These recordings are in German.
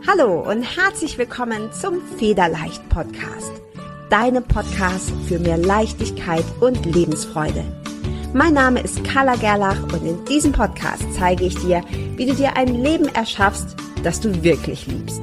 Hallo und herzlich willkommen zum Federleicht Podcast. Deinem Podcast für mehr Leichtigkeit und Lebensfreude. Mein Name ist Carla Gerlach und in diesem Podcast zeige ich dir, wie du dir ein Leben erschaffst, das du wirklich liebst.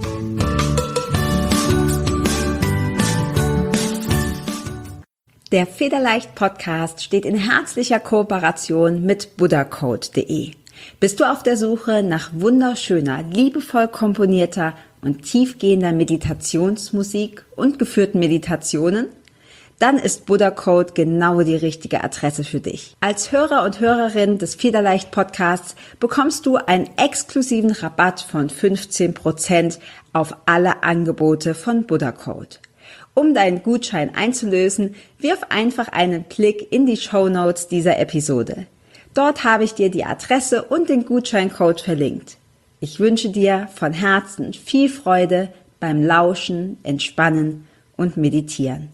Der Federleicht Podcast steht in herzlicher Kooperation mit buddhacode.de. Bist du auf der Suche nach wunderschöner, liebevoll komponierter und tiefgehender Meditationsmusik und geführten Meditationen? Dann ist Buddha Code genau die richtige Adresse für dich. Als Hörer und Hörerin des Federleicht Podcasts bekommst du einen exklusiven Rabatt von 15% auf alle Angebote von Buddha Code. Um deinen Gutschein einzulösen, wirf einfach einen Blick in die Shownotes dieser Episode. Dort habe ich dir die Adresse und den Gutscheincode verlinkt. Ich wünsche dir von Herzen viel Freude beim Lauschen, Entspannen und Meditieren.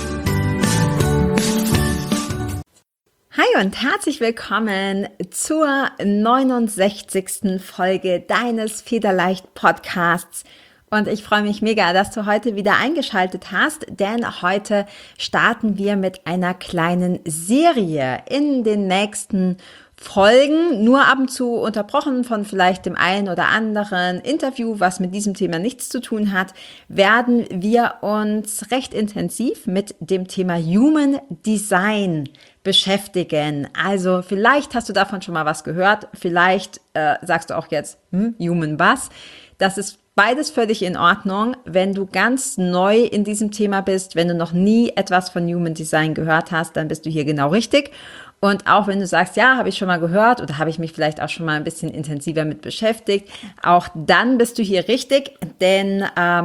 Hi und herzlich willkommen zur 69. Folge deines Federleicht Podcasts. Und ich freue mich mega, dass du heute wieder eingeschaltet hast, denn heute starten wir mit einer kleinen Serie in den nächsten Folgen, nur ab und zu unterbrochen von vielleicht dem einen oder anderen Interview, was mit diesem Thema nichts zu tun hat, werden wir uns recht intensiv mit dem Thema Human Design beschäftigen. Also vielleicht hast du davon schon mal was gehört, vielleicht sagst du auch jetzt, Human was? Das ist beides völlig in Ordnung. Wenn du ganz neu in diesem Thema bist, wenn du noch nie etwas von Human Design gehört hast, dann bist du hier genau richtig. Und auch wenn du sagst, ja, habe ich schon mal gehört oder habe ich mich vielleicht auch schon mal ein bisschen intensiver mit beschäftigt, auch dann bist du hier richtig, denn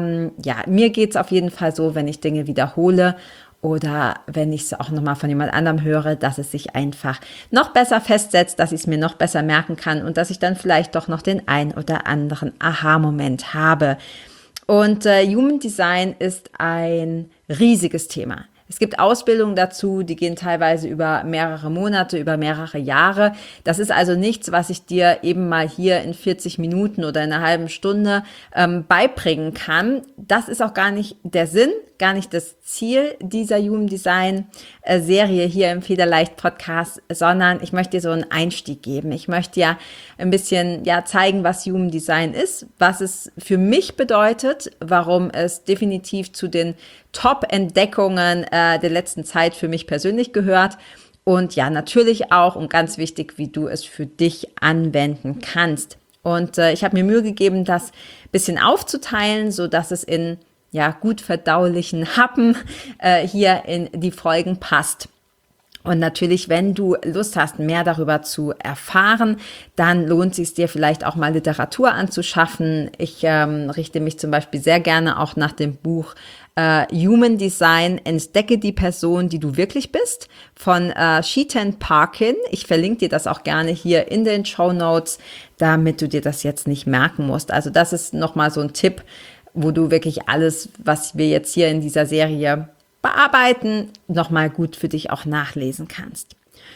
mir geht's auf jeden Fall so, wenn ich Dinge wiederhole oder wenn ich es auch nochmal von jemand anderem höre, dass es sich einfach noch besser festsetzt, dass ich es mir noch besser merken kann und dass ich dann vielleicht doch noch den ein oder anderen Aha-Moment habe. Und Human Design ist ein riesiges Thema. Es gibt Ausbildungen dazu, die gehen teilweise über mehrere Monate, über mehrere Jahre. Das ist also nichts, was ich dir eben mal hier in 40 Minuten oder in einer halben Stunde beibringen kann. Das ist auch gar nicht der Sinn, gar nicht das Ziel dieser Human Design Serie hier im Federleicht Podcast, sondern ich möchte dir so einen Einstieg geben. Ich möchte dir ein bisschen zeigen, was Human Design ist, was es für mich bedeutet, warum es definitiv zu den Top-Entdeckungen der letzten Zeit für mich persönlich gehört und natürlich auch und ganz wichtig, wie du es für dich anwenden kannst. Und ich habe mir Mühe gegeben, das ein bisschen aufzuteilen, so dass es in gut verdaulichen Happen hier in die Folgen passt. Und natürlich, wenn du Lust hast, mehr darüber zu erfahren, dann lohnt es sich dir vielleicht auch mal Literatur anzuschaffen. Ich richte mich zum Beispiel sehr gerne auch nach dem Buch Human Design, entdecke die Person, die du wirklich bist, von Chetan Parkin. Ich verlinke dir das auch gerne hier in den Shownotes, damit du dir das jetzt nicht merken musst. Also das ist nochmal so ein Tipp, wo du wirklich alles, was wir jetzt hier in dieser Serie bearbeiten, nochmal gut für dich auch nachlesen kannst.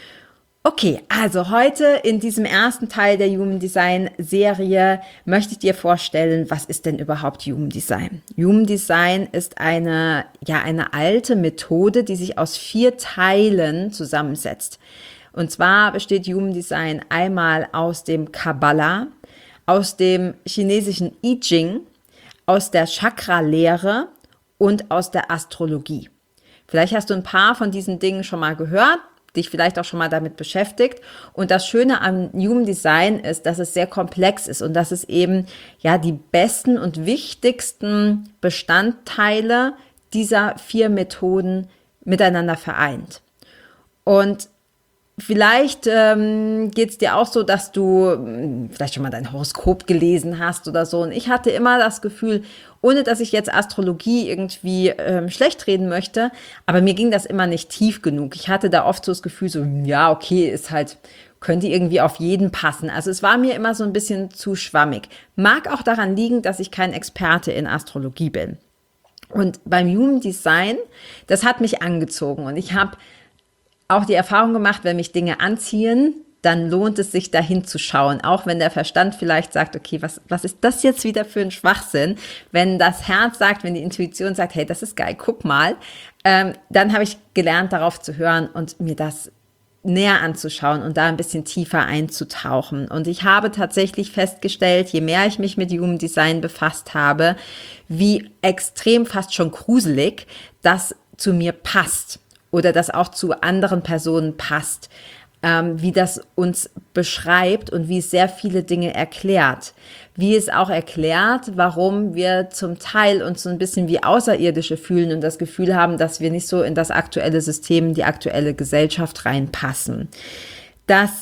Okay, also heute in diesem ersten Teil der Human Design Serie möchte ich dir vorstellen, was ist denn überhaupt Human Design? Human Design ist eine alte Methode, die sich aus 4 Teilen zusammensetzt. Und zwar besteht Human Design einmal aus dem Kabbalah, aus dem chinesischen I Ching, aus der Chakra-Lehre und aus der Astrologie. Vielleicht hast du ein paar von diesen Dingen schon mal gehört, dich vielleicht auch schon mal damit beschäftigt. Und das Schöne am Human Design ist, dass es sehr komplex ist und dass es eben die besten und wichtigsten Bestandteile dieser 4 Methoden miteinander vereint. Und vielleicht geht es dir auch so, dass du vielleicht schon mal dein Horoskop gelesen hast oder so. Und ich hatte immer das Gefühl, ohne dass ich jetzt Astrologie irgendwie schlecht reden möchte, aber mir ging das immer nicht tief genug. Ich hatte da oft so das Gefühl, so okay, ist halt, könnte irgendwie auf jeden passen. Also es war mir immer so ein bisschen zu schwammig. Mag auch daran liegen, dass ich kein Experte in Astrologie bin. Und beim Human Design, das hat mich angezogen und ich habe auch die Erfahrung gemacht, wenn mich Dinge anziehen, dann lohnt es sich, dahin zu schauen. Auch wenn der Verstand vielleicht sagt, okay, was ist das jetzt wieder für ein Schwachsinn? Wenn das Herz sagt, wenn die Intuition sagt, hey, das ist geil, guck mal, dann habe ich gelernt, darauf zu hören und mir das näher anzuschauen und da ein bisschen tiefer einzutauchen. Und ich habe tatsächlich festgestellt, je mehr ich mich mit Human Design befasst habe, wie extrem fast schon gruselig das zu mir passt oder das auch zu anderen Personen passt, wie das uns beschreibt und wie es sehr viele Dinge erklärt. Wie es auch erklärt, warum wir zum Teil uns so ein bisschen wie Außerirdische fühlen und das Gefühl haben, dass wir nicht so in das aktuelle System, die aktuelle Gesellschaft reinpassen. Das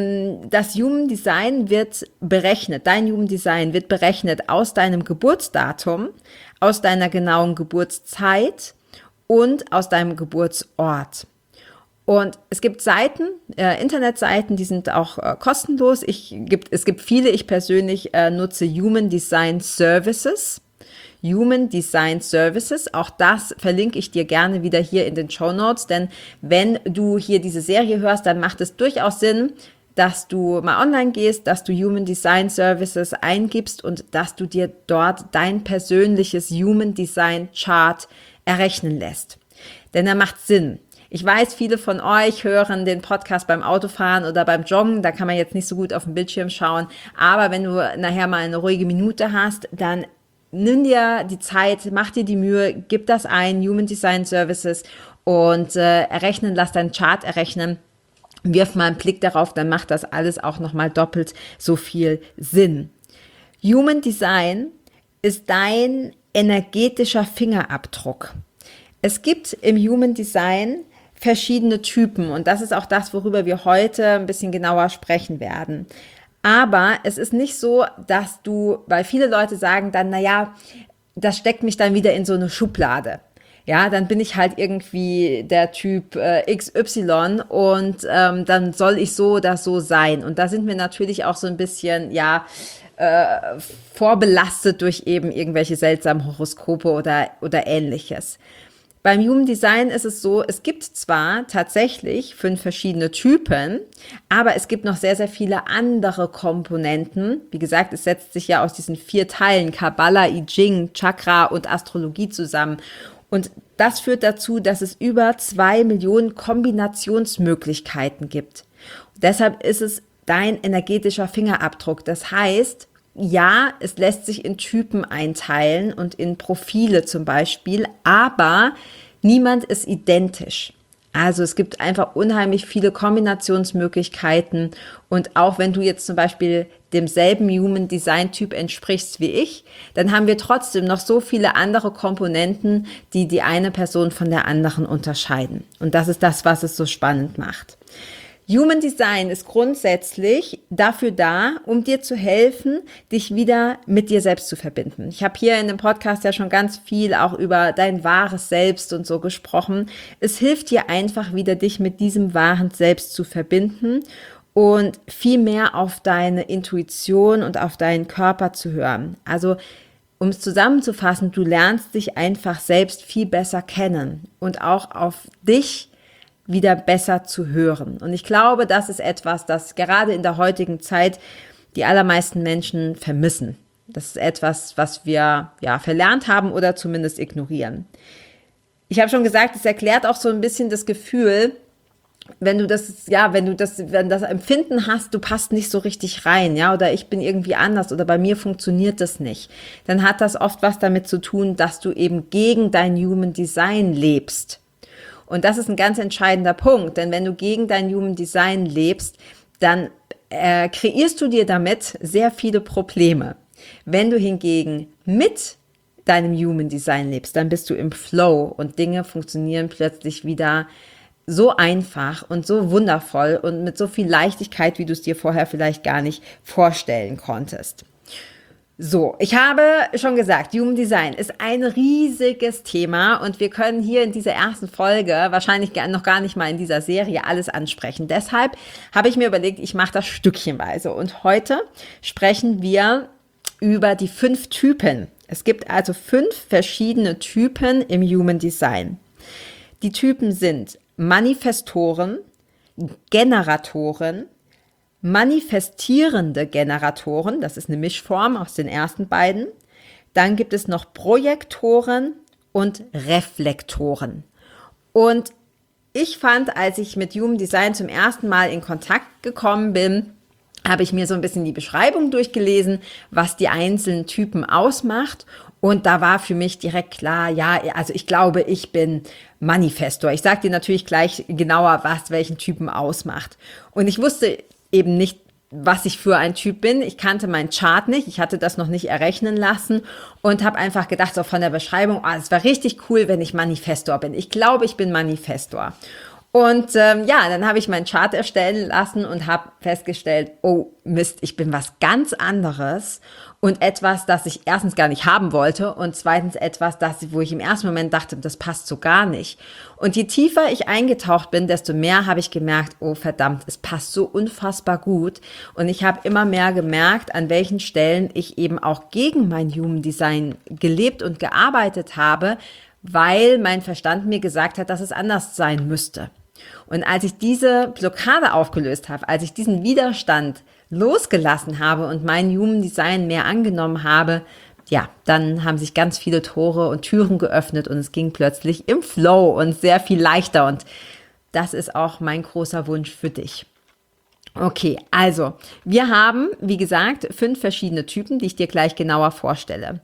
Human Design wird berechnet, dein Human Design wird berechnet aus deinem Geburtsdatum, aus deiner genauen Geburtszeit und aus deinem Geburtsort. Und es gibt Seiten, Internetseiten, die sind auch kostenlos. Es gibt viele, ich persönlich nutze Human Design Services. Human Design Services, auch das verlinke ich dir gerne wieder hier in den Shownotes, denn wenn du hier diese Serie hörst, dann macht es durchaus Sinn, dass du mal online gehst, dass du Human Design Services eingibst und dass du dir dort dein persönliches Human Design Chart errechnen lässt. Denn er macht Sinn. Ich weiß, viele von euch hören den Podcast beim Autofahren oder beim Joggen, da kann man jetzt nicht so gut auf den Bildschirm schauen, aber wenn du nachher mal eine ruhige Minute hast, dann nimm dir die Zeit, mach dir die Mühe, gib das ein, Human Design Services und lass deinen Chart errechnen, wirf mal einen Blick darauf, dann macht das alles auch nochmal doppelt so viel Sinn. Human Design ist dein energetischer Fingerabdruck. Es gibt im Human Design verschiedene Typen und das ist auch das, worüber wir heute ein bisschen genauer sprechen werden. Aber es ist nicht so, dass weil viele Leute sagen dann, naja, das steckt mich dann wieder in so eine Schublade. Ja, dann bin ich halt irgendwie der Typ XY und dann soll ich so oder so sein. Und da sind wir natürlich auch so ein bisschen, vorbelastet durch eben irgendwelche seltsamen Horoskope oder Ähnliches. Beim Human Design ist es so, es gibt zwar tatsächlich 5 verschiedene Typen, aber es gibt noch sehr, sehr viele andere Komponenten. Wie gesagt, es setzt sich ja aus diesen 4 Teilen, Kabbala, I Ching, Chakra und Astrologie zusammen. Und das führt dazu, dass es über 2 Millionen Kombinationsmöglichkeiten gibt. Und deshalb ist es dein energetischer Fingerabdruck. Das heißt, ja, es lässt sich in Typen einteilen und in Profile zum Beispiel, aber niemand ist identisch. Also es gibt einfach unheimlich viele Kombinationsmöglichkeiten und auch wenn du jetzt zum Beispiel demselben Human Design Typ entsprichst wie ich, dann haben wir trotzdem noch so viele andere Komponenten, die die eine Person von der anderen unterscheiden. Und das ist das, was es so spannend macht. Human Design ist grundsätzlich dafür da, um dir zu helfen, dich wieder mit dir selbst zu verbinden. Ich habe hier in dem Podcast ja schon ganz viel auch über dein wahres Selbst und so gesprochen. Es hilft dir einfach wieder, dich mit diesem wahren Selbst zu verbinden und viel mehr auf deine Intuition und auf deinen Körper zu hören. Also, um es zusammenzufassen, du lernst dich einfach selbst viel besser kennen und auch auf dich wieder besser zu hören. Und ich glaube, das ist etwas, das gerade in der heutigen Zeit die allermeisten Menschen vermissen. Das ist etwas, was wir verlernt haben oder zumindest ignorieren. Ich habe schon gesagt, es erklärt auch so ein bisschen das Gefühl, wenn das Empfinden hast, du passt nicht so richtig rein, ja, oder ich bin irgendwie anders oder bei mir funktioniert das nicht, dann hat das oft was damit zu tun, dass du eben gegen dein Human Design lebst. Und das ist ein ganz entscheidender Punkt, denn wenn du gegen dein Human Design lebst, dann kreierst du dir damit sehr viele Probleme. Wenn du hingegen mit deinem Human Design lebst, dann bist du im Flow und Dinge funktionieren plötzlich wieder so einfach und so wundervoll und mit so viel Leichtigkeit, wie du es dir vorher vielleicht gar nicht vorstellen konntest. So, ich habe schon gesagt, Human Design ist ein riesiges Thema und wir können hier in dieser ersten Folge, wahrscheinlich noch gar nicht mal in dieser Serie, alles ansprechen. Deshalb habe ich mir überlegt, ich mache das stückchenweise und heute sprechen wir über die 5 Typen. Es gibt also 5 verschiedene Typen im Human Design. Die Typen sind Manifestoren, Generatoren, manifestierende Generatoren, das ist eine Mischform aus den ersten beiden. Dann gibt es noch Projektoren und Reflektoren. Und ich fand, als ich mit Human Design zum ersten Mal in Kontakt gekommen bin, habe ich mir so ein bisschen die Beschreibung durchgelesen, was die einzelnen Typen ausmacht. Und da war für mich direkt klar, ja, also ich glaube, ich bin Manifestor. Ich sage dir natürlich gleich genauer, was welchen Typen ausmacht. Und ich wusste eben nicht, was ich für ein Typ bin. Ich kannte meinen Chart nicht. Ich hatte das noch nicht errechnen lassen und habe einfach gedacht, so von der Beschreibung, es wäre richtig cool, wenn ich Manifestor bin. Ich glaube, ich bin Manifestor. Und dann habe ich meinen Chart erstellen lassen und habe festgestellt, oh Mist, ich bin was ganz anderes und etwas, das ich erstens gar nicht haben wollte und zweitens etwas, wo ich im ersten Moment dachte, das passt so gar nicht. Und je tiefer ich eingetaucht bin, desto mehr habe ich gemerkt, oh verdammt, es passt so unfassbar gut. Und ich habe immer mehr gemerkt, an welchen Stellen ich eben auch gegen mein Human Design gelebt und gearbeitet habe, weil mein Verstand mir gesagt hat, dass es anders sein müsste. Und als ich diese Blockade aufgelöst habe, als ich diesen Widerstand losgelassen habe und mein Human Design mehr angenommen habe, ja, dann haben sich ganz viele Tore und Türen geöffnet und es ging plötzlich im Flow und sehr viel leichter. Und das ist auch mein großer Wunsch für dich. Okay, also wir haben, wie gesagt, 5 verschiedene Typen, die ich dir gleich genauer vorstelle.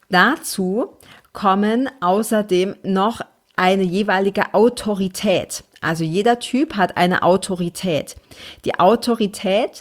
Dazu kommen außerdem noch eine jeweilige Autorität. Also jeder Typ hat eine Autorität. Die Autorität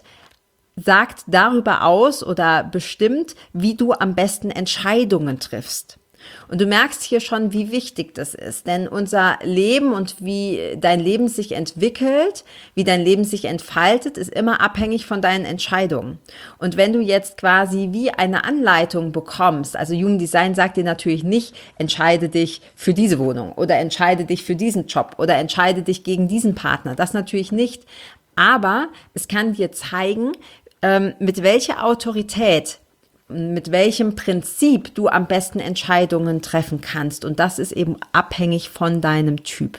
sagt darüber aus oder bestimmt, wie du am besten Entscheidungen triffst. Und du merkst hier schon, wie wichtig das ist, denn unser Leben und wie dein Leben sich entwickelt, wie dein Leben sich entfaltet, ist immer abhängig von deinen Entscheidungen. Und wenn du jetzt quasi wie eine Anleitung bekommst, also Human Design sagt dir natürlich nicht, entscheide dich für diese Wohnung oder entscheide dich für diesen Job oder entscheide dich gegen diesen Partner, das natürlich nicht, aber es kann dir zeigen, mit welcher Autorität, mit welchem Prinzip du am besten Entscheidungen treffen kannst. Und das ist eben abhängig von deinem Typ.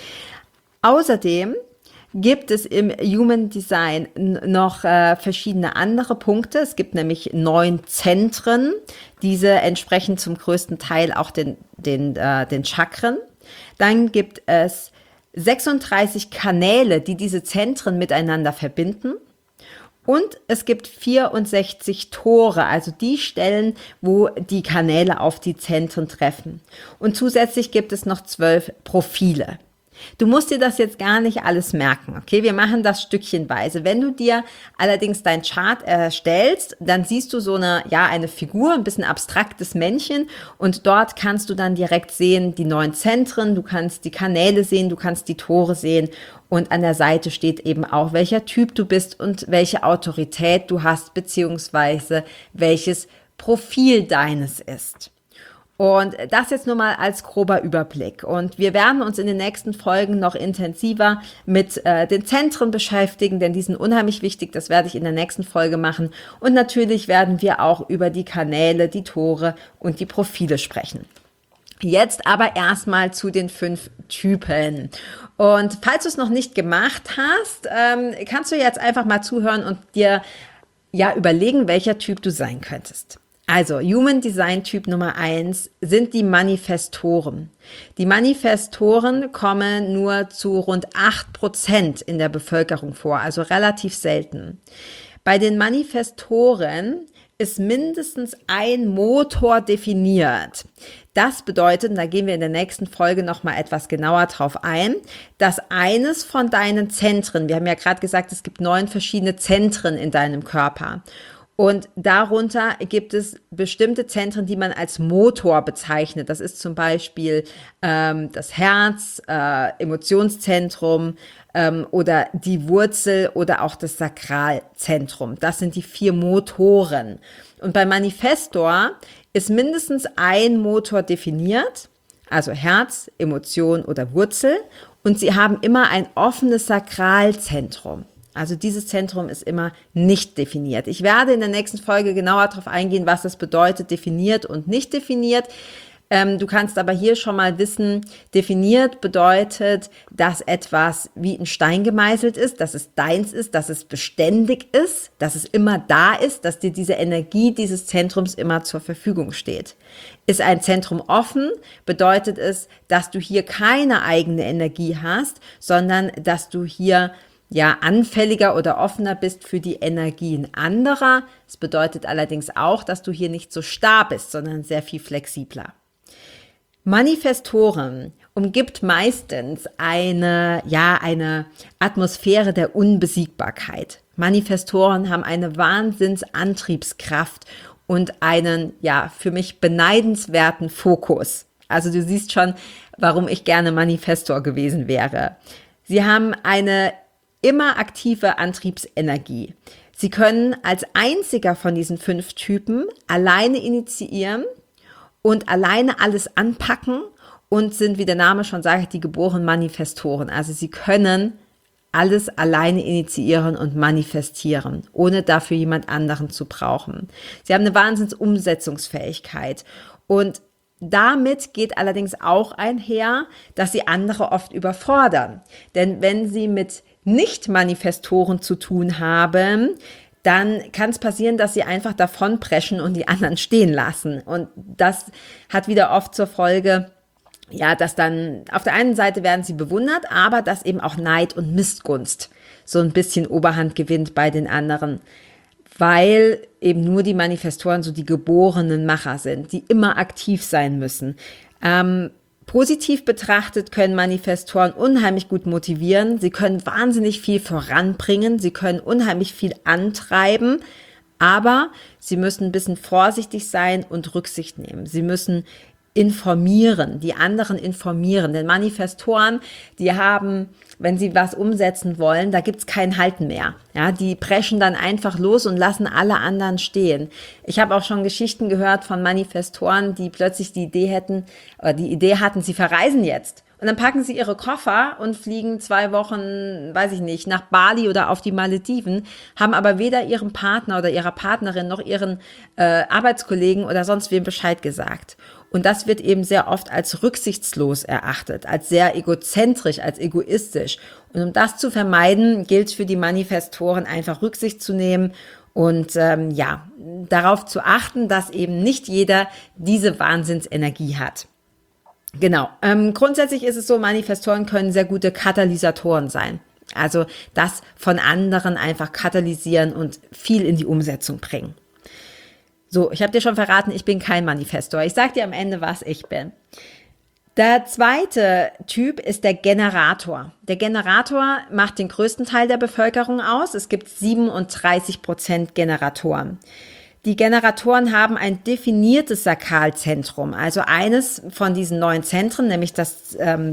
Außerdem gibt es im Human Design noch verschiedene andere Punkte. Es gibt nämlich 9 Zentren. Diese entsprechen zum größten Teil auch den Chakren. Dann gibt es 36 Kanäle, die diese Zentren miteinander verbinden. Und es gibt 64 Tore, also die Stellen, wo die Kanäle auf die Zentren treffen. Und zusätzlich gibt es noch 12 Profile. Du musst dir das jetzt gar nicht alles merken, okay? Wir machen das stückchenweise. Wenn du dir allerdings dein Chart erstellst, dann siehst du so eine Figur, ein bisschen abstraktes Männchen und dort kannst du dann direkt sehen die 9 Zentren, du kannst die Kanäle sehen, du kannst die Tore sehen und an der Seite steht eben auch, welcher Typ du bist und welche Autorität du hast, beziehungsweise welches Profil deines ist. Und das jetzt nur mal als grober Überblick. Und wir werden uns in den nächsten Folgen noch intensiver mit den Zentren beschäftigen, denn die sind unheimlich wichtig. Das werde ich in der nächsten Folge machen. Und natürlich werden wir auch über die Kanäle, die Tore und die Profile sprechen. Jetzt aber erstmal zu den 5 Typen. Und falls du es noch nicht gemacht hast, kannst du jetzt einfach mal zuhören und dir überlegen, welcher Typ du sein könntest. Also, Human Design Typ Nummer 1 sind die Manifestoren. Die Manifestoren kommen nur zu rund 8% in der Bevölkerung vor, also relativ selten. Bei den Manifestoren ist mindestens ein Motor definiert. Das bedeutet, und da gehen wir in der nächsten Folge nochmal etwas genauer drauf ein, dass eines von deinen Zentren, wir haben ja gerade gesagt, es gibt 9 verschiedene Zentren in deinem Körper. Und darunter gibt es bestimmte Zentren, die man als Motor bezeichnet. Das ist zum Beispiel das Herz, Emotionszentrum oder die Wurzel oder auch das Sakralzentrum. Das sind die 4 Motoren. Und bei Manifestor ist mindestens ein Motor definiert, also Herz, Emotion oder Wurzel. Und sie haben immer ein offenes Sakralzentrum. Also dieses Zentrum ist immer nicht definiert. Ich werde in der nächsten Folge genauer darauf eingehen, was das bedeutet, definiert und nicht definiert. Du kannst aber hier schon mal wissen, definiert bedeutet, dass etwas wie in Stein gemeißelt ist, dass es deins ist, dass es beständig ist, dass es immer da ist, dass dir diese Energie dieses Zentrums immer zur Verfügung steht. Ist ein Zentrum offen, bedeutet es, dass du hier keine eigene Energie hast, sondern dass du hier anfälliger oder offener bist für die Energien anderer. Es bedeutet allerdings auch, dass du hier nicht so starr bist, sondern sehr viel flexibler. Manifestoren umgibt meistens eine Atmosphäre der Unbesiegbarkeit. Manifestoren haben eine Wahnsinnsantriebskraft und einen, für mich beneidenswerten Fokus. Also du siehst schon, warum ich gerne Manifestor gewesen wäre. Sie haben eine immer aktive Antriebsenergie. Sie können als einziger von diesen 5 Typen alleine initiieren und alleine alles anpacken und sind, wie der Name schon sagt, die geborenen Manifestoren. Also sie können alles alleine initiieren und manifestieren, ohne dafür jemand anderen zu brauchen. Sie haben eine Wahnsinns-Umsetzungsfähigkeit und damit geht allerdings auch einher, dass sie andere oft überfordern. Denn wenn sie mit Nicht-Manifestoren zu tun haben, dann kann es passieren, dass sie einfach davonpreschen und die anderen stehen lassen. Und das hat wieder oft zur Folge, dass dann auf der einen Seite werden sie bewundert, aber dass eben auch Neid und Missgunst so ein bisschen Oberhand gewinnt bei den anderen, weil eben nur die Manifestoren so die geborenen Macher sind, die immer aktiv sein müssen. Positiv betrachtet können Manifestoren unheimlich gut motivieren. Sie können wahnsinnig viel voranbringen. Sie können unheimlich viel antreiben. Aber sie müssen ein bisschen vorsichtig sein und Rücksicht nehmen. Sie müssen informieren, die anderen informieren. Denn Manifestoren, die haben, wenn sie was umsetzen wollen, da gibt's kein Halten mehr. Ja, die preschen dann einfach los und lassen alle anderen stehen. Ich habe auch schon Geschichten gehört von Manifestoren, die plötzlich die Idee hatten, sie verreisen jetzt. Und dann packen sie ihre Koffer und fliegen 2 Wochen, nach Bali oder auf die Malediven, haben aber weder ihrem Partner oder ihrer Partnerin noch ihren Arbeitskollegen oder sonst wem Bescheid gesagt. Und das wird eben sehr oft als rücksichtslos erachtet, als sehr egozentrisch, als egoistisch. Und um das zu vermeiden, gilt es für die Manifestoren einfach Rücksicht zu nehmen und darauf zu achten, dass eben nicht jeder diese Wahnsinnsenergie hat. Genau. Grundsätzlich ist es so, Manifestoren können sehr gute Katalysatoren sein. Also das von anderen einfach katalysieren und viel in die Umsetzung bringen. So, ich habe dir schon verraten, ich bin kein Manifestor. Ich sage dir am Ende, was ich bin. Der zweite Typ ist der Generator. Der Generator macht den größten Teil der Bevölkerung aus. Es gibt 37% Generatoren. Die Generatoren haben ein definiertes Sakralzentrum, also eines von diesen 9 Zentren, nämlich das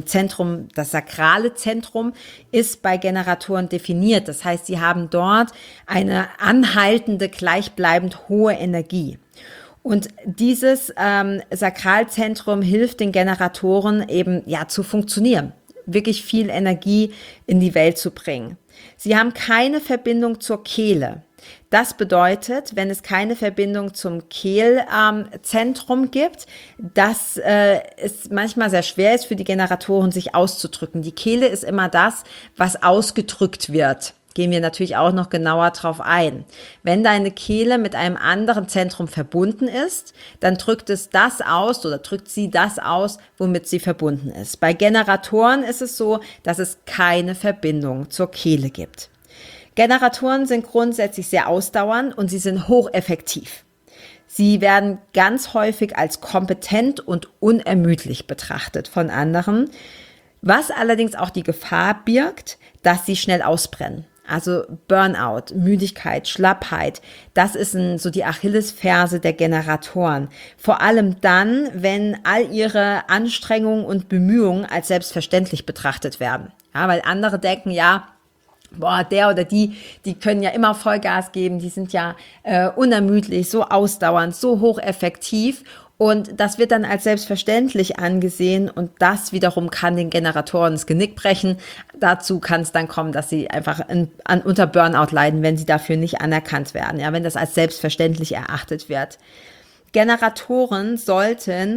sakrale Zentrum, ist bei Generatoren definiert. Das heißt, sie haben dort eine anhaltende, gleichbleibend hohe Energie. Und dieses Sakralzentrum hilft den Generatoren eben zu funktionieren, wirklich viel Energie in die Welt zu bringen. Sie haben keine Verbindung zur Kehle. Das bedeutet, wenn es keine Verbindung zum Kehlzentrum gibt, dass es manchmal sehr schwer ist für die Generatoren, sich auszudrücken. Die Kehle ist immer das, was ausgedrückt wird. Gehen wir natürlich auch noch genauer drauf ein. Wenn deine Kehle mit einem anderen Zentrum verbunden ist, dann drückt es das aus oder drückt sie das aus, womit sie verbunden ist. Bei Generatoren ist es so, dass es keine Verbindung zur Kehle gibt. Generatoren sind grundsätzlich sehr ausdauernd und sie sind hocheffektiv. Sie werden ganz häufig als kompetent und unermüdlich betrachtet von anderen, was allerdings auch die Gefahr birgt, dass sie schnell ausbrennen. Also Burnout, Müdigkeit, Schlappheit, das ist so die Achillesferse der Generatoren. Vor allem dann, wenn all ihre Anstrengungen und Bemühungen als selbstverständlich betrachtet werden. Ja, weil andere denken, der oder die können ja immer Vollgas geben, die sind ja unermüdlich, so ausdauernd, so hocheffektiv. Und das wird dann als selbstverständlich angesehen und das wiederum kann den Generatoren das Genick brechen. Dazu kann es dann kommen, dass sie einfach unter Burnout leiden, wenn sie dafür nicht anerkannt werden, wenn das als selbstverständlich erachtet wird. Generatoren sollten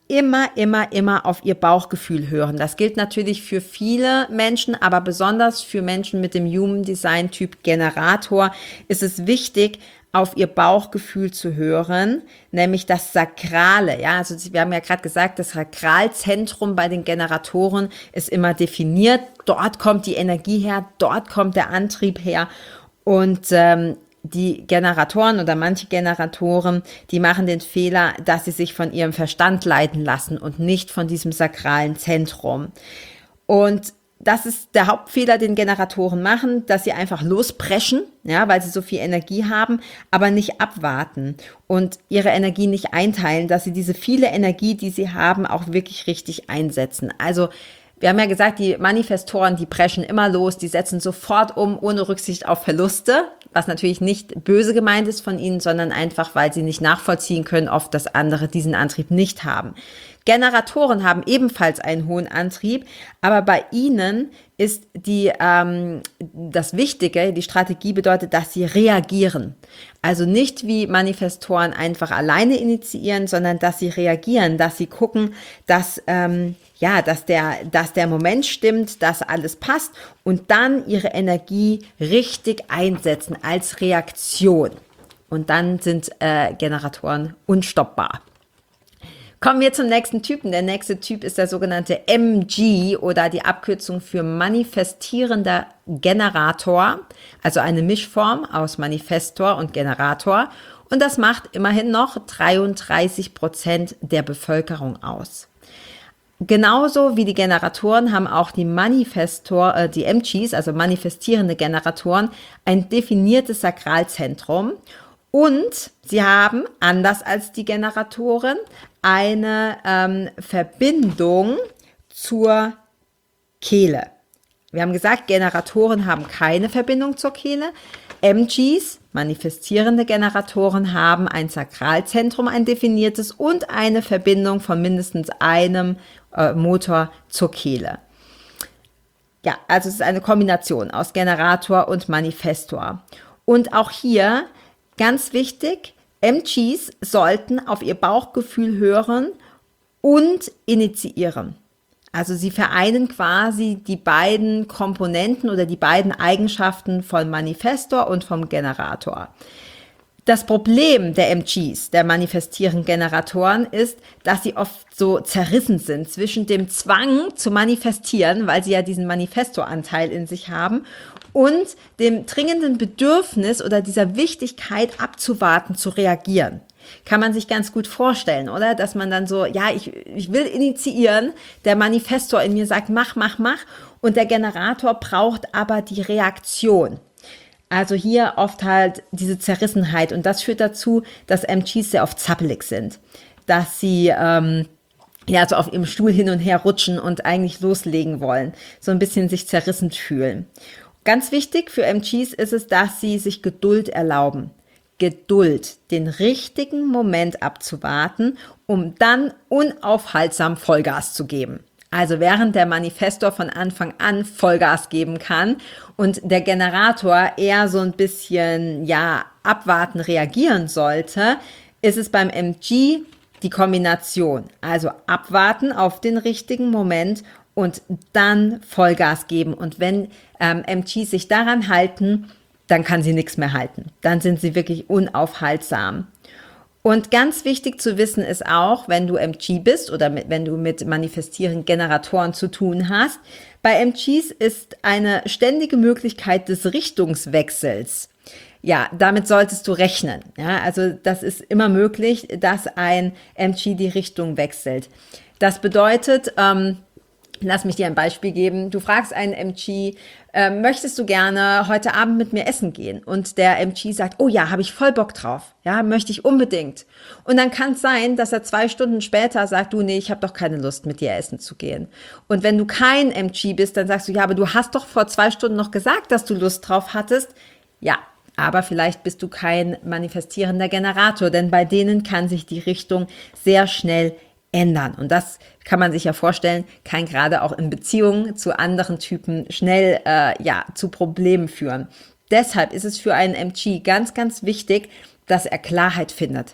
immer auf ihr Bauchgefühl hören. Das gilt natürlich für viele Menschen, aber besonders für Menschen mit dem Human Design Typ Generator ist es wichtig, auf ihr Bauchgefühl zu hören, nämlich das Sakrale. Ja, also wir haben ja gerade gesagt, das Sakralzentrum bei den Generatoren ist immer definiert. Dort kommt die Energie her, dort kommt der Antrieb her. Und die Generatoren oder manche Generatoren, die machen den Fehler, dass sie sich von ihrem Verstand leiten lassen und nicht von diesem sakralen Zentrum. Und das ist der Hauptfehler, den Generatoren machen, dass sie einfach lospreschen, ja, weil sie so viel Energie haben, aber nicht abwarten und ihre Energie nicht einteilen, dass sie diese viele Energie, die sie haben, auch wirklich richtig einsetzen. Also wir haben ja gesagt, die Manifestoren, die preschen immer los, die setzen sofort um, ohne Rücksicht auf Verluste, was natürlich nicht böse gemeint ist von ihnen, sondern einfach, weil sie nicht nachvollziehen können, oft, dass andere diesen Antrieb nicht haben. Generatoren haben ebenfalls einen hohen Antrieb, aber bei ihnen ist das Wichtige, die Strategie bedeutet, dass sie reagieren. Also nicht wie Manifestoren einfach alleine initiieren, sondern dass sie reagieren, dass sie gucken, dass der Moment stimmt, dass alles passt und dann ihre Energie richtig einsetzen als Reaktion. Und dann sind Generatoren unstoppbar. Kommen wir zum nächsten Typen. Der nächste Typ ist der sogenannte MG oder die Abkürzung für manifestierender Generator, also eine Mischform aus Manifestor und Generator. Und das macht immerhin noch 33% der Bevölkerung aus. Genauso wie die Generatoren haben auch die MGs, also manifestierende Generatoren, ein definiertes Sakralzentrum. Und sie haben, anders als die Generatoren, eine Verbindung zur Kehle. Wir haben gesagt, Generatoren haben keine Verbindung zur Kehle. MGs, manifestierende Generatoren, haben ein Sakralzentrum, ein definiertes und eine Verbindung von mindestens einem Motor zur Kehle. Ja, also es ist eine Kombination aus Generator und Manifestor. Und auch hier ganz wichtig, MGs sollten auf ihr Bauchgefühl hören und initiieren. Also sie vereinen quasi die beiden Komponenten oder die beiden Eigenschaften von Manifestor und vom Generator. Das Problem der MGs, der manifestierenden Generatoren, ist, dass sie oft so zerrissen sind zwischen dem Zwang zu manifestieren, weil sie ja diesen Manifestoranteil in sich haben, und dem dringenden Bedürfnis oder dieser Wichtigkeit abzuwarten, zu reagieren. Kann man sich ganz gut vorstellen, oder? Dass man dann so, ja, ich will initiieren, der Manifestor in mir sagt, mach, und der Generator braucht aber die Reaktion. Also hier oft halt diese Zerrissenheit und das führt dazu, dass MGs sehr oft zappelig sind, dass sie so auf ihrem Stuhl hin und her rutschen und eigentlich loslegen wollen, so ein bisschen sich zerrissen fühlen. Ganz wichtig für MGs ist es, dass sie sich Geduld erlauben. Geduld, den richtigen Moment abzuwarten, um dann unaufhaltsam Vollgas zu geben. Also während der Manifestor von Anfang an Vollgas geben kann und der Generator eher so ein bisschen, abwarten, reagieren sollte, ist es beim MG die Kombination. Also abwarten auf den richtigen Moment und dann Vollgas geben. Und wenn MGs sich daran halten, dann kann sie nichts mehr halten. Dann sind sie wirklich unaufhaltsam. Und ganz wichtig zu wissen ist auch, wenn du MG bist oder wenn du mit manifestierenden Generatoren zu tun hast, bei MGs ist eine ständige Möglichkeit des Richtungswechsels. Ja, damit solltest du rechnen. Ja, also das ist immer möglich, dass ein MG die Richtung wechselt. Das bedeutet, lass mich dir ein Beispiel geben. Du fragst einen MG, möchtest du gerne heute Abend mit mir essen gehen? Und der MG sagt, oh ja, habe ich voll Bock drauf. Ja, möchte ich unbedingt. Und dann kann es sein, dass er 2 Stunden später sagt, du, nee, ich habe doch keine Lust, mit dir essen zu gehen. Und wenn du kein MG bist, dann sagst du, ja, aber du hast doch vor 2 Stunden noch gesagt, dass du Lust drauf hattest. Ja, aber vielleicht bist du kein manifestierender Generator, denn bei denen kann sich die Richtung sehr schnell ändern. Und das kann man sich ja vorstellen, kann gerade auch in Beziehungen zu anderen Typen schnell zu Problemen führen. Deshalb ist es für einen MG ganz, ganz wichtig, dass er Klarheit findet.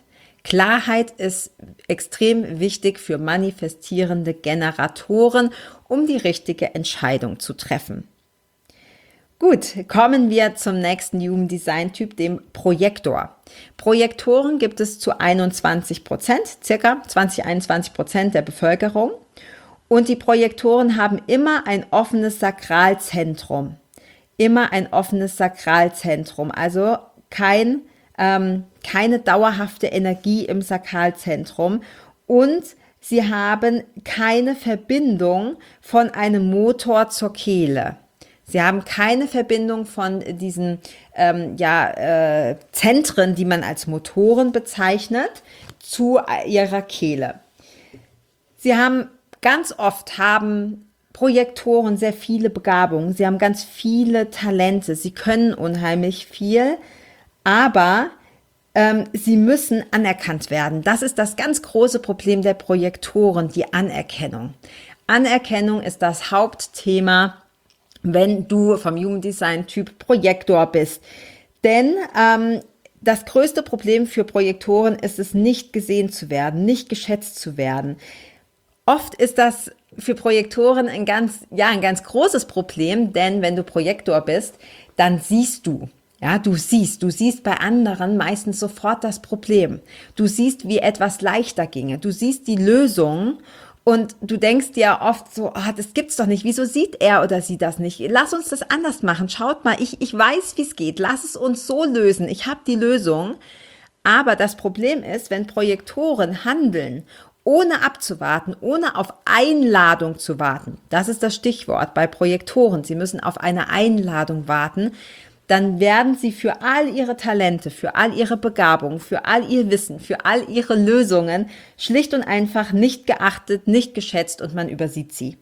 Klarheit ist extrem wichtig für manifestierende Generatoren, um die richtige Entscheidung zu treffen. Gut, kommen wir zum nächsten Human Design Typ, dem Projektor. Projektoren gibt es zu 21%, circa 20-21% der Bevölkerung. Und die Projektoren haben immer ein offenes Sakralzentrum. Immer ein offenes Sakralzentrum, also keine dauerhafte Energie im Sakralzentrum. Und sie haben keine Verbindung von einem Motor zur Kehle. Sie haben keine Verbindung von diesen Zentren, die man als Motoren bezeichnet, zu ihrer Kehle. Ganz oft haben Projektoren sehr viele Begabungen, sie haben ganz viele Talente, sie können unheimlich viel, aber sie müssen anerkannt werden. Das ist das ganz große Problem der Projektoren, die Anerkennung. Anerkennung ist das Hauptthema, wenn du vom Human Design Typ Projektor bist. Denn das größte Problem für Projektoren ist es, nicht gesehen zu werden, nicht geschätzt zu werden. Oft ist das für Projektoren ein ganz großes Problem, denn wenn du Projektor bist, dann siehst du. Ja, du siehst bei anderen meistens sofort das Problem. Du siehst, wie etwas leichter ginge. Du siehst die Lösung. Und du denkst dir oft so, das gibt's doch nicht. Wieso sieht er oder sie das nicht? Lass uns das anders machen. Schaut mal, ich weiß, wie es geht. Lass es uns so lösen. Ich habe die Lösung. Aber das Problem ist, wenn Projektoren handeln, ohne abzuwarten, ohne auf Einladung zu warten. Das ist das Stichwort bei Projektoren. Sie müssen auf eine Einladung warten. Dann werden sie für all ihre Talente, für all ihre Begabung, für all ihr Wissen, für all ihre Lösungen schlicht und einfach nicht geachtet, nicht geschätzt und man übersieht sie.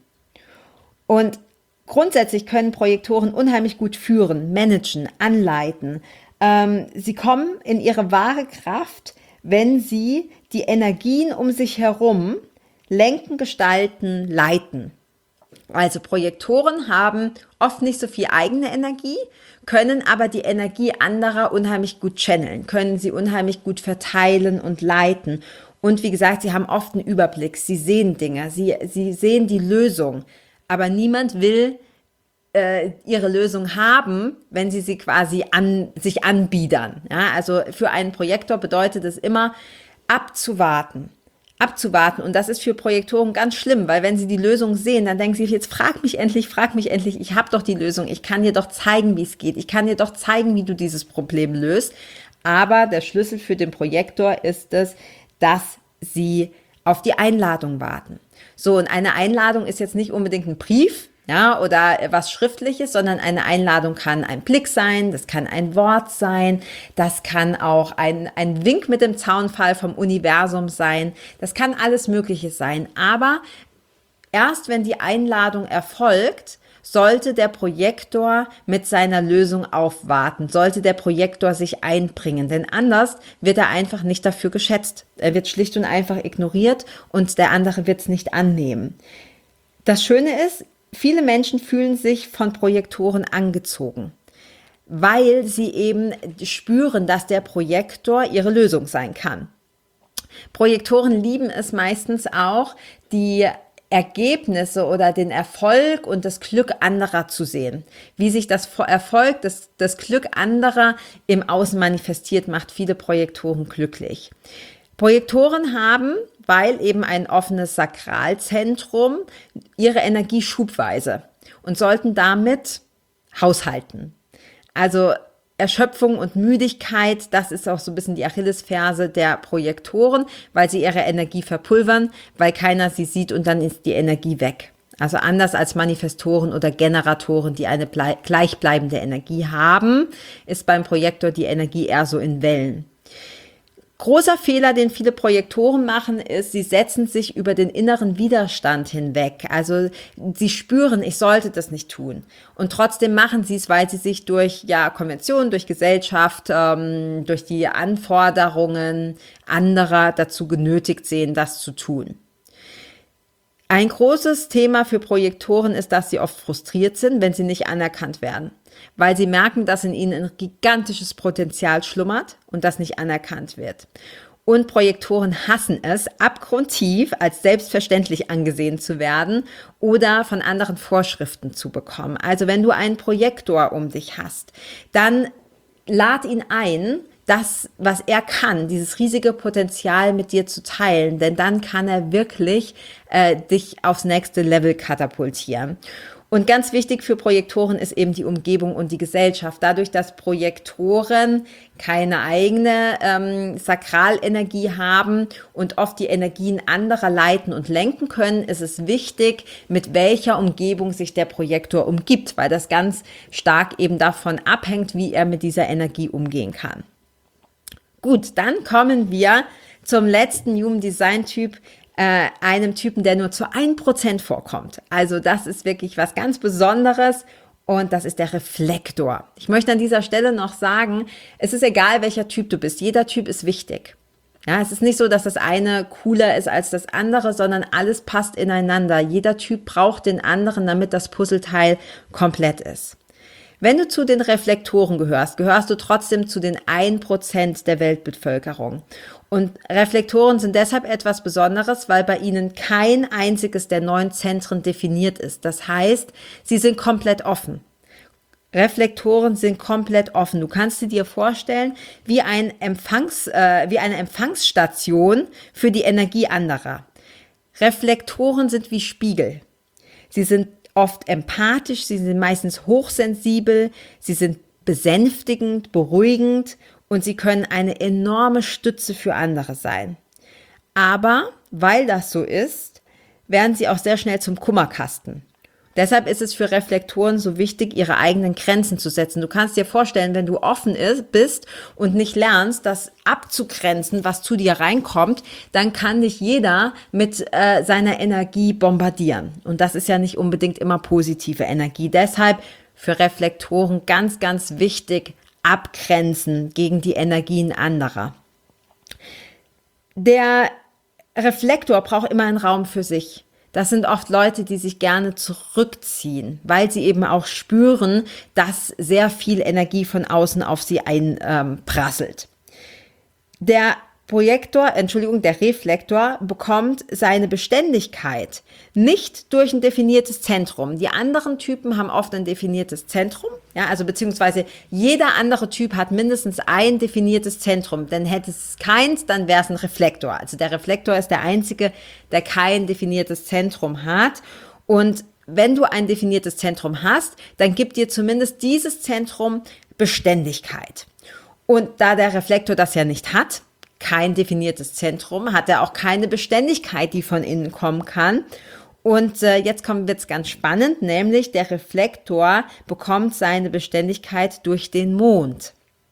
Und grundsätzlich können Projektoren unheimlich gut führen, managen, anleiten. Sie kommen in ihre wahre Kraft, wenn sie die Energien um sich herum lenken, gestalten, leiten. Also Projektoren haben oft nicht so viel eigene Energie, können aber die Energie anderer unheimlich gut channeln, können sie unheimlich gut verteilen und leiten. Und wie gesagt, sie haben oft einen Überblick, sie sehen Dinge, sie sehen die Lösung, aber niemand will ihre Lösung haben, wenn sie quasi sich anbiedern. Ja, also für einen Projektor bedeutet es immer abzuwarten. Und das ist für Projektoren ganz schlimm, weil wenn sie die Lösung sehen, dann denken sie, jetzt frag mich endlich, ich habe doch die Lösung, ich kann dir doch zeigen, wie es geht, ich kann dir doch zeigen, wie du dieses Problem löst. Aber der Schlüssel für den Projektor ist es, dass sie auf die Einladung warten. So, und eine Einladung ist jetzt nicht unbedingt ein Brief, ja, oder was Schriftliches, sondern eine Einladung kann ein Blick sein, das kann ein Wort sein, das kann auch ein Wink mit dem Zaunpfahl vom Universum sein, das kann alles Mögliche sein. Aber erst wenn die Einladung erfolgt, sollte der Projektor mit seiner Lösung aufwarten, sollte der Projektor sich einbringen, denn anders wird er einfach nicht dafür geschätzt. Er wird schlicht und einfach ignoriert und der andere wird es nicht annehmen. Das Schöne ist, viele Menschen fühlen sich von Projektoren angezogen, weil sie eben spüren, dass der Projektor ihre Lösung sein kann. Projektoren lieben es meistens auch, die Ergebnisse oder den Erfolg und das Glück anderer zu sehen. Wie sich das Erfolg, das Glück anderer im Außen manifestiert, macht viele Projektoren glücklich. Projektoren haben, weil eben ein offenes Sakralzentrum, ihre Energie schubweise und sollten damit haushalten. Also Erschöpfung und Müdigkeit, das ist auch so ein bisschen die Achillesferse der Projektoren, weil sie ihre Energie verpulvern, weil keiner sie sieht und dann ist die Energie weg. Also anders als Manifestoren oder Generatoren, die eine gleichbleibende Energie haben, ist beim Projektor die Energie eher so in Wellen. Großer Fehler, den viele Projektoren machen, ist, sie setzen sich über den inneren Widerstand hinweg. Also sie spüren, ich sollte das nicht tun. Und trotzdem machen sie es, weil sie sich durch Konventionen, durch Gesellschaft, durch die Anforderungen anderer dazu genötigt sehen, das zu tun. Ein großes Thema für Projektoren ist, dass sie oft frustriert sind, wenn sie nicht anerkannt werden, weil sie merken, dass in ihnen ein gigantisches Potenzial schlummert und das nicht anerkannt wird. Und Projektoren hassen es, abgrundtief als selbstverständlich angesehen zu werden oder von anderen Vorschriften zu bekommen. Also wenn du einen Projektor um dich hast, dann lad ihn ein, das, was er kann, dieses riesige Potenzial mit dir zu teilen, denn dann kann er wirklich dich aufs nächste Level katapultieren. Und ganz wichtig für Projektoren ist eben die Umgebung und die Gesellschaft. Dadurch, dass Projektoren keine eigene Sakralenergie haben und oft die Energien anderer leiten und lenken können, ist es wichtig, mit welcher Umgebung sich der Projektor umgibt, weil das ganz stark eben davon abhängt, wie er mit dieser Energie umgehen kann. Gut, dann kommen wir zum letzten Human Design Typ, einem Typen, der nur zu 1% vorkommt. Also das ist wirklich was ganz Besonderes und das ist der Reflektor. Ich möchte an dieser Stelle noch sagen, es ist egal, welcher Typ du bist. Jeder Typ ist wichtig. Ja, es ist nicht so, dass das eine cooler ist als das andere, sondern alles passt ineinander. Jeder Typ braucht den anderen, damit das Puzzleteil komplett ist. Wenn du zu den Reflektoren gehörst, gehörst du trotzdem zu den 1% der Weltbevölkerung. Und Reflektoren sind deshalb etwas Besonderes, weil bei ihnen kein einziges der 9 Zentren definiert ist. Das heißt, sie sind komplett offen. Reflektoren sind komplett offen. Du kannst sie dir vorstellen wie eine Empfangsstation für die Energie anderer. Reflektoren sind wie Spiegel. Sie sind oft empathisch, sie sind meistens hochsensibel, sie sind besänftigend, beruhigend und sie können eine enorme Stütze für andere sein. Aber weil das so ist, werden sie auch sehr schnell zum Kummerkasten. Deshalb ist es für Reflektoren so wichtig, ihre eigenen Grenzen zu setzen. Du kannst dir vorstellen, wenn du offen bist und nicht lernst, das abzugrenzen, was zu dir reinkommt, dann kann dich jeder mit seiner Energie bombardieren. Und das ist ja nicht unbedingt immer positive Energie. Deshalb für Reflektoren ganz, ganz wichtig, abgrenzen gegen die Energien anderer. Der Reflektor braucht immer einen Raum für sich. Das sind oft Leute, die sich gerne zurückziehen, weil sie eben auch spüren, dass sehr viel Energie von außen auf sie einprasselt. Der Reflektor bekommt seine Beständigkeit nicht durch ein definiertes Zentrum. Die anderen Typen haben oft ein definiertes Zentrum, ja, also beziehungsweise jeder andere Typ hat mindestens ein definiertes Zentrum. Denn hätte es keins, dann wäre es ein Reflektor. Also der Reflektor ist der einzige, der kein definiertes Zentrum hat. Und wenn du ein definiertes Zentrum hast, dann gibt dir zumindest dieses Zentrum Beständigkeit. Und da der Reflektor das ja nicht hat, kein definiertes Zentrum, hat er auch keine Beständigkeit, die von innen kommen kann. Und jetzt wird's ganz spannend, nämlich der Reflektor bekommt seine Beständigkeit durch den Mond.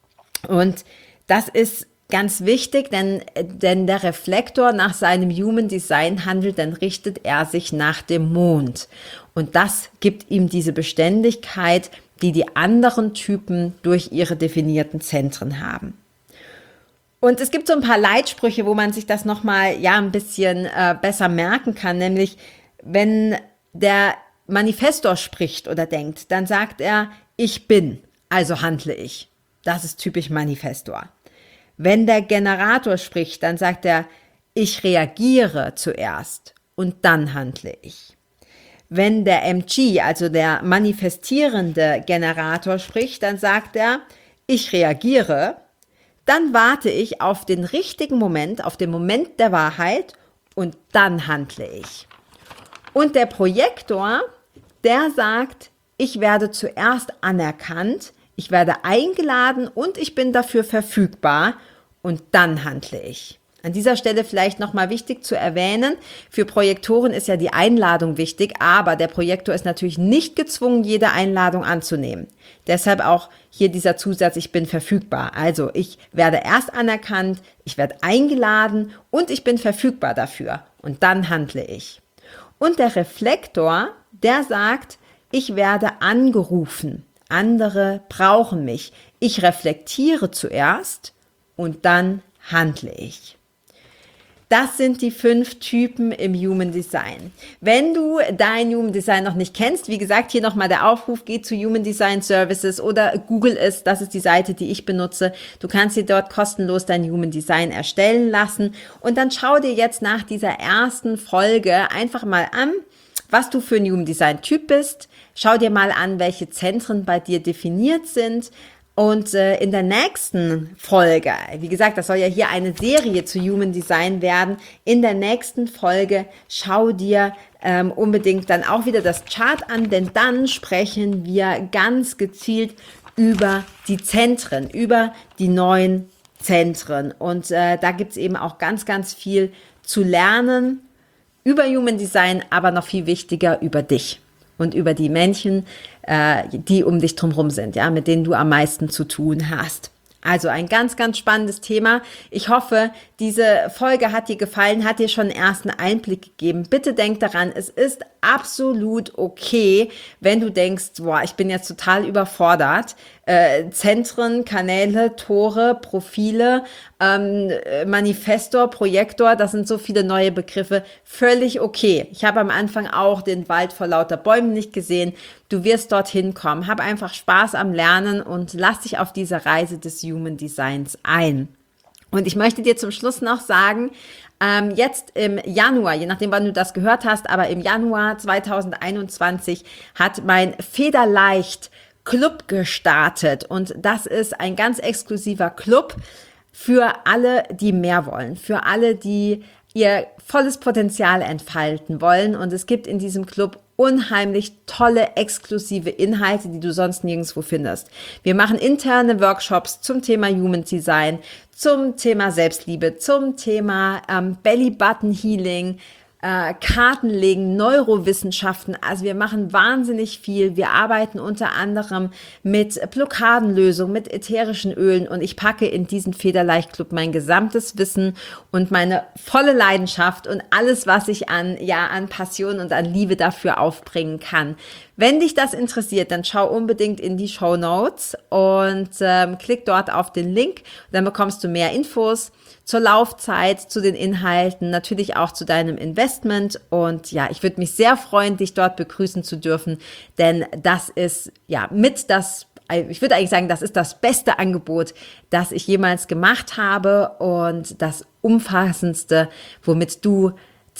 Und das ist ganz wichtig, denn der Reflektor nach seinem Human Design handelt, dann richtet er sich nach dem Mond. Und das gibt ihm diese Beständigkeit, die die anderen Typen durch ihre definierten Zentren haben. Und es gibt so ein paar Leitsprüche, wo man sich das nochmal ein bisschen besser merken kann, nämlich wenn der Manifestor spricht oder denkt, dann sagt er, ich bin, also handle ich. Das ist typisch Manifestor. Wenn der Generator spricht, dann sagt er, ich reagiere zuerst und dann handle ich. Wenn der MG, also der manifestierende Generator spricht, dann sagt er, ich reagiere, dann warte ich auf den richtigen Moment, auf den Moment der Wahrheit und dann handle ich. Und der Projektor, der sagt, ich werde zuerst anerkannt, ich werde eingeladen und ich bin dafür verfügbar und dann handle ich. An dieser Stelle vielleicht nochmal wichtig zu erwähnen, für Projektoren ist ja die Einladung wichtig, aber der Projektor ist natürlich nicht gezwungen, jede Einladung anzunehmen. Deshalb auch hier dieser Zusatz, ich bin verfügbar. Also ich werde erst anerkannt, ich werde eingeladen und ich bin verfügbar dafür und dann handle ich. Und der Reflektor, der sagt, ich werde angerufen, andere brauchen mich. Ich reflektiere zuerst und dann handle ich. Das sind die 5 Typen im Human Design. Wenn du dein Human Design noch nicht kennst, wie gesagt, hier nochmal der Aufruf, geh zu Human Design Services oder Google es, das ist die Seite, die ich benutze. Du kannst dir dort kostenlos dein Human Design erstellen lassen und dann schau dir jetzt nach dieser ersten Folge einfach mal an, was du für ein Human Design Typ bist. Schau dir mal an, welche Zentren bei dir definiert sind. Und in der nächsten Folge, wie gesagt, das soll ja hier eine Serie zu Human Design werden, in der nächsten Folge schau dir unbedingt dann auch wieder das Chart an, denn dann sprechen wir ganz gezielt über die Zentren, über die 9 Zentren. Und da gibt's eben auch ganz, ganz viel zu lernen über Human Design, aber noch viel wichtiger über dich und über die Menschen, die um dich drumherum sind, ja, mit denen du am meisten zu tun hast. Also ein ganz, ganz spannendes Thema. Ich hoffe, diese Folge hat dir gefallen, hat dir schon einen ersten Einblick gegeben. Bitte denk daran, es ist absolut okay, wenn du denkst, boah, ich bin jetzt total überfordert. Zentren, Kanäle, Tore, Profile, Manifestor, Projektor, das sind so viele neue Begriffe. Völlig okay. Ich habe am Anfang auch den Wald vor lauter Bäumen nicht gesehen. Du wirst dorthin kommen. Hab einfach Spaß am Lernen und lass dich auf diese Reise des Human Designs ein. Und ich möchte dir zum Schluss noch sagen, jetzt im Januar, je nachdem, wann du das gehört hast, aber im Januar 2021 hat mein Federleicht Club gestartet. Und das ist ein ganz exklusiver Club für alle, die mehr wollen, für alle, die ihr volles Potenzial entfalten wollen. Und es gibt in diesem Club unheimlich tolle, exklusive Inhalte, die du sonst nirgendwo findest. Wir machen interne Workshops zum Thema Human Design, zum Thema Selbstliebe, zum Thema Belly Button Healing, Kartenlegen, Neurowissenschaften. Also wir machen wahnsinnig viel. Wir arbeiten unter anderem mit Blockadenlösungen, mit ätherischen Ölen und ich packe in diesen Federleicht-Club mein gesamtes Wissen und meine volle Leidenschaft und alles, was ich an Passion und an Liebe dafür aufbringen kann. Wenn dich das interessiert, dann schau unbedingt in die Shownotes und klick dort auf den Link. Dann bekommst du mehr Infos zur Laufzeit, zu den Inhalten, natürlich auch zu deinem Investment. Und ja, ich würde mich sehr freuen, dich dort begrüßen zu dürfen, denn das ist ich würde eigentlich sagen, das ist das beste Angebot, das ich jemals gemacht habe und das umfassendste, womit du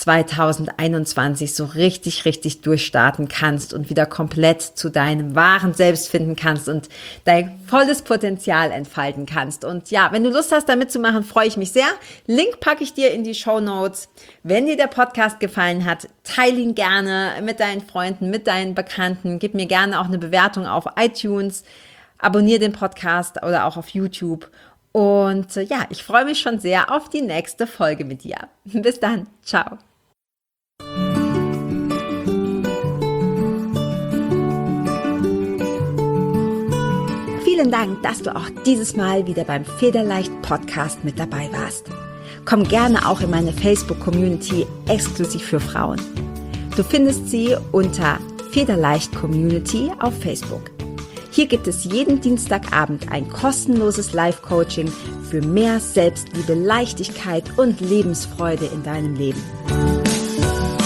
2021 so richtig, richtig durchstarten kannst und wieder komplett zu deinem wahren Selbst finden kannst und dein volles Potenzial entfalten kannst. Und ja, wenn du Lust hast, da mitzumachen, freue ich mich sehr. Link packe ich dir in die Shownotes. Wenn dir der Podcast gefallen hat, teile ihn gerne mit deinen Freunden, mit deinen Bekannten. Gib mir gerne auch eine Bewertung auf iTunes. Abonniere den Podcast oder auch auf YouTube. Und ja, ich freue mich schon sehr auf die nächste Folge mit dir. Bis dann. Ciao. Vielen Dank, dass du auch dieses Mal wieder beim Federleicht Podcast mit dabei warst. Komm gerne auch in meine Facebook-Community exklusiv für Frauen. Du findest sie unter Federleicht Community auf Facebook. Hier gibt es jeden Dienstagabend ein kostenloses Live-Coaching für mehr Selbstliebe, Leichtigkeit und Lebensfreude in deinem Leben.